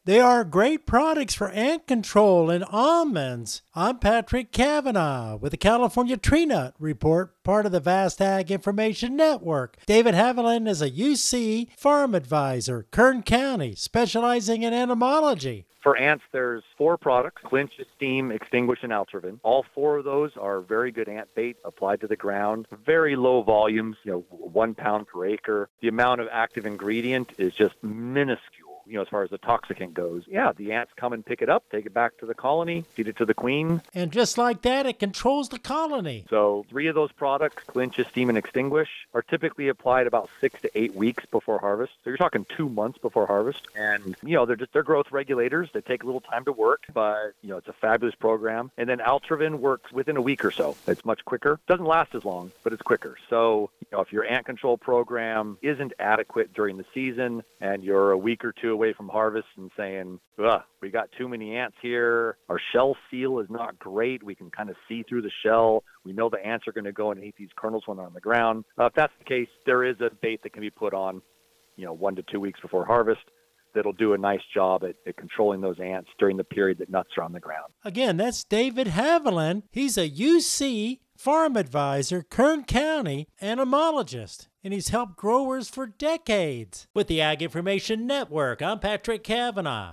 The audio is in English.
They are great products for ant control in almonds. I'm Patrick Cavanaugh with the California Tree Nut Report, part of the Vast Ag Information Network. David Haviland is a UC farm advisor, Kern County, specializing in entomology. For ants, there's 4 products: Clinch, Esteem, Extinguish, and Altrovin. All 4 of those are very good ant bait applied to the ground. Very low volumes, 1 pound per acre. The amount of active ingredient is just minuscule. As far as the toxicant goes. Yeah, the ants come and pick it up, take it back to the colony, feed it to the queen. And just like that, it controls the colony. So 3 of those products, Clinch, Esteem, and Extinguish, are typically applied about 6 to 8 weeks before harvest. So you're talking 2 months before harvest. And, they're growth regulators. They take a little time to work, but, it's a fabulous program. And then Altrovin works within a week or so. It's much quicker. Doesn't last as long, but it's quicker. So, if your ant control program isn't adequate during the season and you're a week or 2 away from harvest and saying, we got too many ants here, our shell seal is not great, we can kind of see through the shell, we know the ants are going to go and eat these kernels when they're on the ground. If that's the case, there is a bait that can be put on 1 to 2 weeks before harvest that'll do a nice job at controlling those ants during the period that nuts are on the ground. Again, that's David Haviland. He's a UC farm advisor, Kern County entomologist, and he's helped growers for decades. With the Ag Information Network, I'm Patrick Cavanaugh.